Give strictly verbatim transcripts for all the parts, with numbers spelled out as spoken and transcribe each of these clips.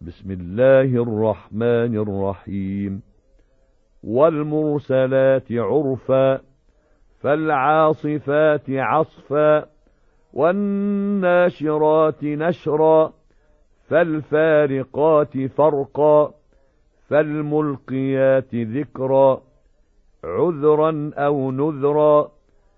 بسم الله الرحمن الرحيم والمرسلات عرفا فالعاصفات عصفا والناشرات نشرا فالفارقات فرقا فالملقيات ذكرا عذرا أو نذرا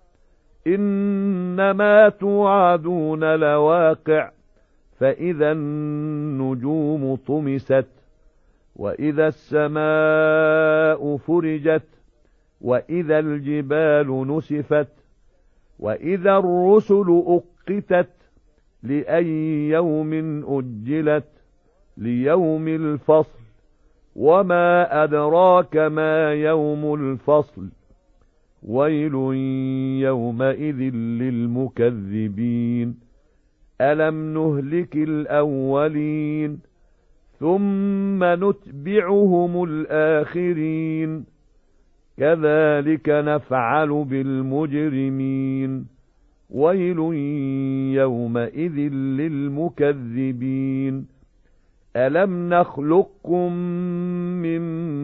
إنما توعدون لواقع فإذا النجوم طمست وإذا السماء فرجت وإذا الجبال نسفت وإذا الرسل أقتت لأي يوم أجلت ليوم الفصل وما أدراك ما يوم الفصل ويل يومئذ للمكذبين ألم نهلك الأولين ثم نتبعهم الآخرين كذلك نفعل بالمجرمين ويل يومئذ للمكذبين ألم نخلقكم من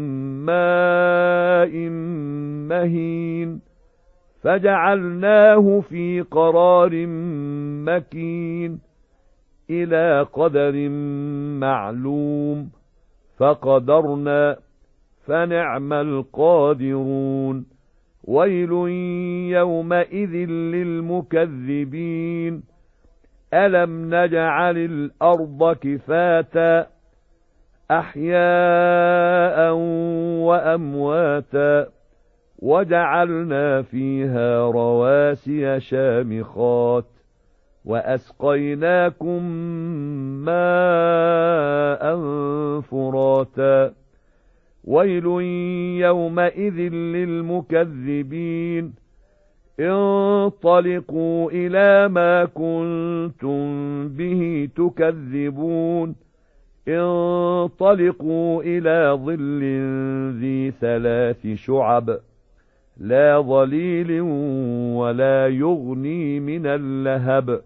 ماء مهين فجعلناه في قرار مكين إلى قدر معلوم فقدرنا فنعم القادرون ويل يومئذ للمكذبين ألم نجعل الأرض كفاتا أحياء وأمواتا وجعلنا فيها رواسي شامخات وأسقيناكم ماء فراتا ويل يومئذ للمكذبين انطلقوا إلى ما كنتم به تكذبون انطلقوا إلى ظل ذي ثلاث شعب لا ظليل ولا يغني من اللهب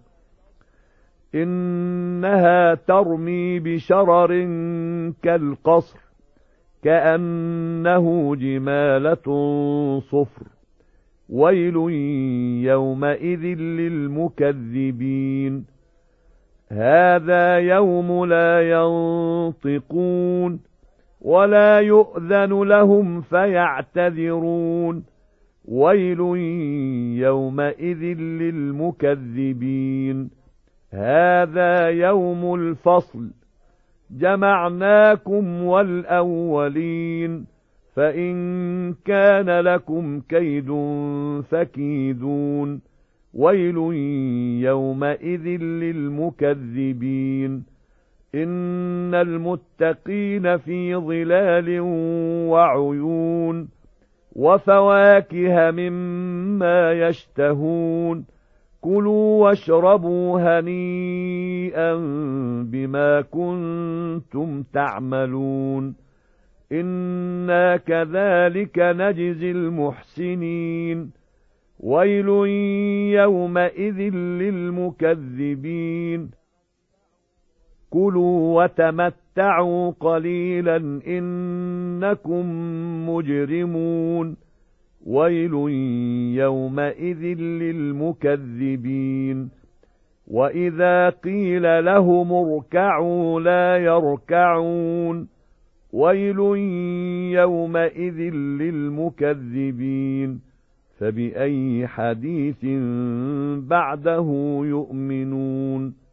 إنها ترمي بشرر كالقصر كأنه جمالة صفر ويل يومئذ للمكذبين هذا يوم لا ينطقون ولا يؤذن لهم فيعتذرون ويل يومئذ للمكذبين هذا يوم الفصل جمعناكم والأولين فإن كان لكم كيد فكيدون ويل يومئذ للمكذبين إن المتقين في ظلال وعيون وفواكه مما يشتهون كلوا واشربوا هنيئا بما كنتم تعملون إنا كذلك نجزي المحسنين ويل يومئذ للمكذبين كلوا وتمتعوا قليلا إنكم مجرمون ويل يومئذ للمكذبين وإذا قيل لهم اركعوا لا يركعون ويل يومئذ للمكذبين فبأي حديث بعده يؤمنون